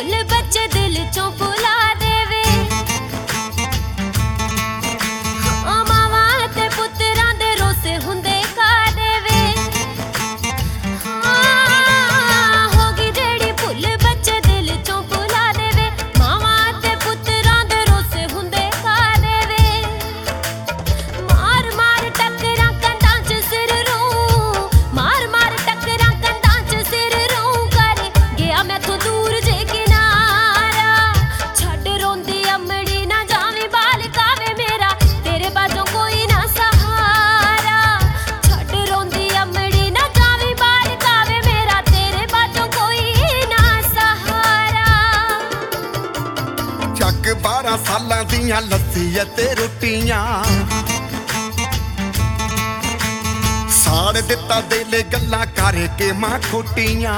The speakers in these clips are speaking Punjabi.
भुल बच्चे दिल चों भुला देवे। मावा ते पुत्रां दे रोसे हुंदे का देवे। होगी जेड़ी भुल बच्चे दिल चों भुला देवे। मावा ते पुत्रां दे रोसे हुंदे का देवे। मार मार टकरां कंधां च सिर रूं, मार मार टकरां कंधां च सिर रूं कर गया मैथों दूर जे किनारा। छड्ड रोंदी अमड़ी ना जावी बाल कावे मेरा तेरे बाजों कोई ना सहारा। छड्ड रोंदी अमड़ी ना जावी बाल कावे मेरा तेरे बाजों कोई ना सहारा। ਚੱਕ 12 ਸਾਲਾਂ ਦੀਆਂ ਲੱਸੀ ਅਤੇ ਰੋਟੀਆਂ ਸਾੜ ਦਿੱਤਾ ਦਿਲ ਗੱਲਾਂ ਕਰਕੇ ਮਾਂ ਖੋਟੀਆਂ।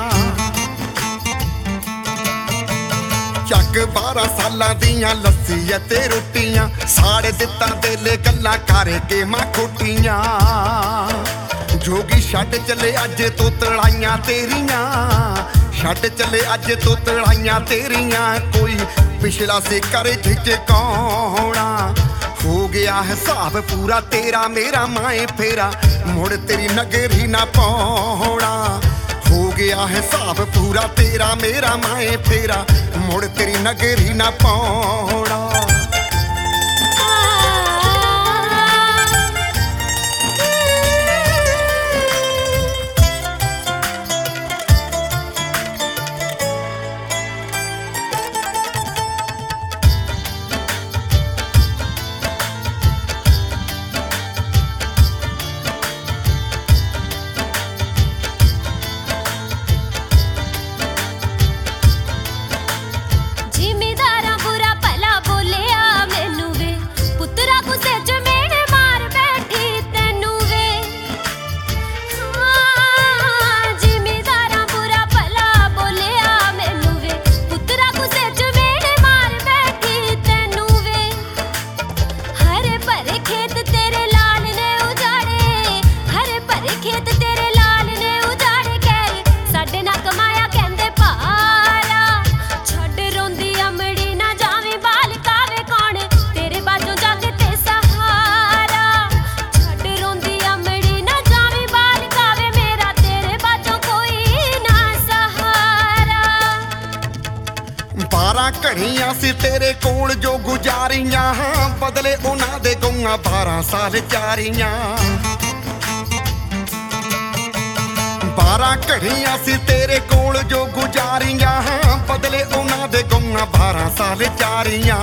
ਚੱਕ 12 ਸਾਲਾਂ ਦੀਆਂ ਲੱਸੀ ਅਤੇ ਰੋਟੀਆਂ ਸਾੜ ਦਿੱਤਾ ਦਿਲ ਗੱਲਾਂ ਕਰਕੇ ਮਾਂ ਖੋਟੀਆਂ। ਜੋਗੀ ਛੱਡ ਚਲੇ ਅੱਜ ਤੋਂ ਤੜਾਈਆਂ ਤੇਰੀਆਂ, ਛੱਡ ਚਲੇ ਅੱਜ ਤੋਂ ਤੜਾਈਆਂ ਤੇਰੀਆਂ। ਕੋਈ ਪਿਛਲਾ ਸੇ ਕਰੇ ਝਿਜਕਾਉਣਾ ਹੋ ਗਿਆ ਹਿਸਾਬ ਪੂਰਾ ਤੇਰਾ ਮੇਰਾ ਮਾਏ ਫੇਰਾ ਮੁੜ ਤੇਰੀ ਨਗਰੀ ਨਾ ਪਾਉਣਾ। ਹੋ ਗਿਆ ਹਿਸਾਬ ਪੂਰਾ ਤੇਰਾ ਮੇਰਾ ਮਾਏ ਫੇਰਾ ਮੁੜ ਤੇਰੀ ਨਗਰੀ ਨਾ ਪਾਉਣਾ। ਜ਼ਿਮੀਦਾਰਾਂ ਬੁਰਾ ਭਲਾ ਬੋਲਿਆ ਮੈਨੂੰ ਵੇ, ਪੁੱਤਰਾ ਗੁੱਸੇ 'ਚ ਮੇਨੇ ਮਾਰ ਬੈਠੀ ਤੈਨੂੰ ਵੇ। ਜ਼ਿਮੀਦਾਰਾਂ ਬੁਰਾ ਭਲਾ ਬੋਲਿਆ ਮੈਨੂੰ ਵੇ, ਪੁੱਤਰਾ ਗੁੱਸੇ 'ਚ ਮੇਨੇ ਮਾਰ ਬੈਠੀ ਤੈਨੂੰ ਵੇ। ਹਰੇ ਭਰੇ ਖੇਤ ਤੇਰੇ ਲਾਲ ਨੇ ਉਜਾੜੇ, ਹਰੇ ਭਰੇ ਖੇਤ ਤੇਰੇ ਲਾਲ ਨੇ ਉਜਾੜੇ ਕਹਿ ਸਾਡੇ ਨਾ ਕਮਾਇਆ ਕਹਿੰਦੇ ਭਾਰਾ। ਛੱਡ ਰੋਂਦੀ ਅਮੜੀ ਨਾ ਜਾਵੇਂ ਬਾਲ ਕਾਵੇ ਕੌਣ ਤੇਰੇ ਬਾਝੋਂ ਜੱਗ ਤੇ ਸਹਾਰਾ। ਛੱਡ ਰੋਂਦੀ ਅਮੜੀ ਨਾ ਜਾਵੇਂ ਬਾਲ ਕਾਵੇ ਮੇਰਾ ਤੇਰੇ ਬਾਝੋਂ ਕੋਈ ਨਾ ਸਹਾਰਾ। 12 ਘੜੀਆਂ ਸੀ ਤੇਰੇ ਕੋਲ ਜੋ ਗੁਜ਼ਾਰੀਆਂ ਬਦਲੇ ਉਹਨਾਂ ਦੇ ਗਊਆਂ 12 ਸਾਲ ਚਾਰੀਆਂ। 12 ਘੜੀਆਂ ਸੀ ਤੇਰੇ ਕੋਲ ਜੋ ਗੁਜ਼ਾਰੀਆਂ ਬਦਲੇ ਉਹਨਾਂ ਦੇ ਗਊਆਂ 12 ਸਾਲ ਚਾਰੀਆਂ।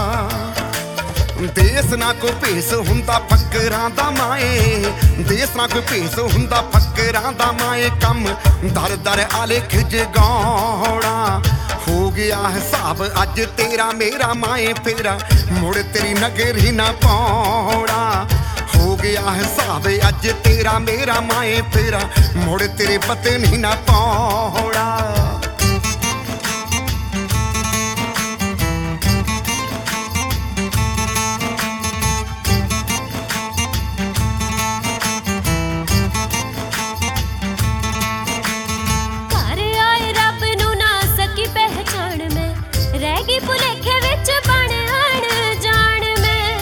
ਦੇਸ ਨਾ ਕੋਈ ਭੇਸ ਹੁੰਦਾ ਫਕਰਾਂ ਦਾ ਮਾਏ, ਦੇਸ ਨਾ ਕੋਈ ਭੇਸ ਹੁੰਦਾ ਫਕਰਾਂ ਦਾ ਮਾਏ। ਕੰਮ ਦਰ ਦਰ ਆਲੇਖ ਜਗਾਉਣਾ ਹੋ ਗਿਆ ਹਿਸਾਬ ਅੱਜ ਤੇਰਾ ਮੇਰਾ ਮਾਏ ਫੇਰਾ ਮੁੜ ਤੇਰੀ ਨਗਰੀ ਨਾ ਪਾਉਣਾ। ਹੋ ਗਿਆ ਹਿਸਾਬ ਅੱਜ ਤੇਰਾ ਮੇਰਾ ਮਾਏ ਫੇਰਾ ਮੁੜ ਤੇਰੇ ਪਤਨੀ ਨਾ ਪਾਉਣਾ। ਘਰ ਆਏ ਰੱਬ ਨੂੰ ਨਾ ਸਕੀ ਪਹਿਚਾਣ ਮੈਂ, ਰਹਿ ਗਈ ਭੁਲੇਖੇ ਵਿੱਚ ਬਣ ਅਣਜਾਣ ਮੈਂ।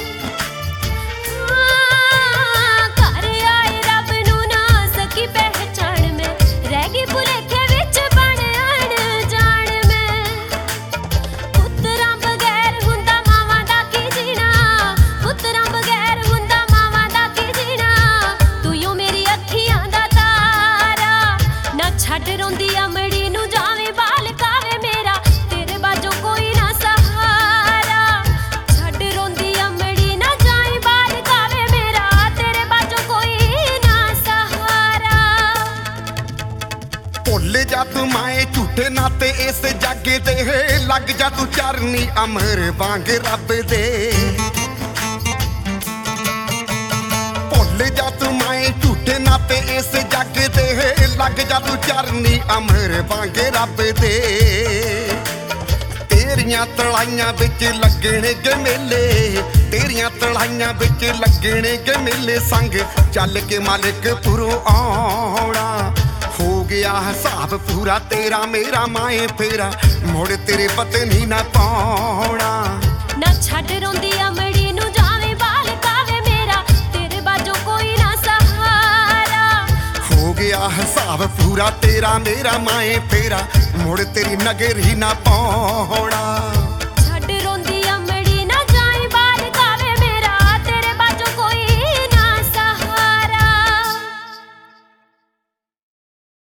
ਘਰ ਆਏ ਰੱਬ ਨੂੰ ਨਾ ਸਕੀ ਪਹਿਚਾਣ ਮੈਂ, ਰਹਿ ਗਈ ਭੁਲੇਖੇ ਵਿੱਚ ਬਣ ਅਣਜਾਣ ਮੈਂ। ਪੁੱਤਰਾਂ ਬਗੈਰ ਹੁੰਦਾ ਮਾਵਾਂ ਦਾ ਕੀ ਜੀਣਾ, ਪੁੱਤਰਾਂ ਬਗੈਰ ਹੁੰਦਾ ਮਾਵਾਂ ਦਾ ਕੀ ਜੀਣਾ। ਤੂੰ ਯੋ ਮੇਰੀ ਅੱਖੀਆਂ ਦਾ ਤਾਰਾ। ਨਾ ਛੱਡ ਰੋਂਦੀ ਅਮੜੀ ਨੂੰ ਜਾਵੇਂ ਬਾਲ ਕਾਵੇ ਮੇਰਾ ਤੇਰੇ ਬਾਝੋਂ ਕੋਈ ਨਾ ਸਹਾਰਾ। ਛੱਡ ਰੋਂਦੀ ਅਮੜੀ ਨਾ ਜਾਵੇਂ ਬਾਲ ਕਾਵੇ ਮੇਰਾ ਤੇਰੇ ਬਾਝੋਂ ਕੋਈ ਨਾ ਸਹਾਰਾ। ਭੁੱਲ ਜਾ ਤੂੰ ਮਾਏ ਝੂਠੇ ਨਾਤੇ ਇਸ ਜੱਗ ਦੇ ਲੱਗ ਜਾ ਤੂੰ ਚਰਨੀ ਅਮਰ ਵਾਂਗ ਰੱਬ ਦੇ। ਭੁੱਲ ਜਾ ਤੂੰ ਮਾਏ ਝੂਠੇ ਨਾਤੇ ਇਸ ਜੱਗ ਦੇ ਲੱਗ ਜਾ ਤੂੰ ਚਰਨੀ ਅਮਰ ਵਾਂਗ ਰੱਬ ਦੇ। ਤੇਰੀਆਂ ਤਲਾਈਆਂ ਵਿੱਚ ਲੱਗਣਗੇ ਮੇਲੇ, ਤੇਰੀਆਂ ਤਲਾਈਆਂ ਵਿੱਚ ਲੱਗਣਗੇ ਮੇਲੇ। ਸੰਗ ਚੱਲ ਕੇ ਮਾਲਿਕ ਪੁਰੋਂ ਆਉਣਾ ਹੋ ਗਿਆ ਗਿਆ ਹਿਸਾਬ ਪੂਰਾ ਤੇਰਾ ਮੇਰਾ ਮਾਏ ਫੇਰਾ ਮੁੜ ਤੇਰੇ ਪਤਨੀ ਨਾ ਪਾਉਣਾ ਨਾ ਛੱਡ ਰੋਂਦੀ ਅਮੜੀ ਨੂੰ ਜਾਵੇਂ ਬਾਲ ਕਾਵੇ ਮੇਰਾ ਤੇਰੇ ਬਾਝੋਂ ਕੋਈ ਨਾ ਸਹਾਰਾ ਹੋ ਗਿਆ ਹਿਸਾਬ ਪੂਰਾ ਤੇਰਾ ਮੇਰਾ ਮਾਏ ਫੇਰਾ ਮੁੜ ਤੇਰੀ ਨਗਰੀ ਨਾ ਪਾਉਣਾ